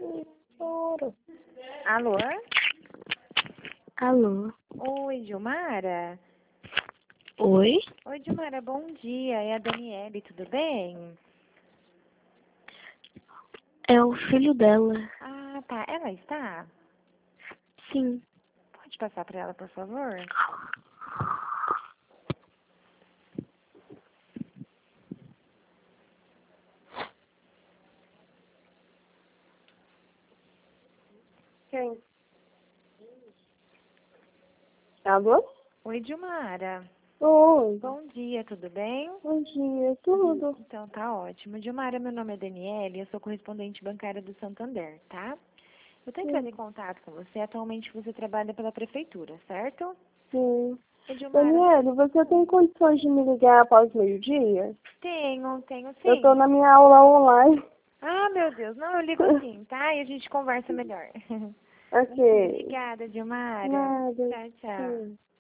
Choro. Alô? Alô? Oi, Dilmara? Oi? Oi, Dilmara, bom dia. É a Daniele, tudo bem? É o filho dela. Ah, tá. Ela está? Sim. Pode passar para ela, por favor? Quem? Alô? Oi, Dilmara. Oi. Bom dia, tudo bem? Bom dia, tudo. Então, tá ótimo. Dilmara, meu nome é Daniele, eu sou correspondente bancária do Santander, tá? Eu tenho que fazer contato com você. Atualmente você trabalha pela prefeitura, certo? Sim. E, Dilmara, Daniele, você tem condições de me ligar após meio-dia? tenho Eu tô sim. na minha aula online. Ah, meu Deus, não, eu ligo sim, tá? E a gente conversa melhor. Ok. Obrigada, Dilmara. Nada. Tchau, tchau. Sim.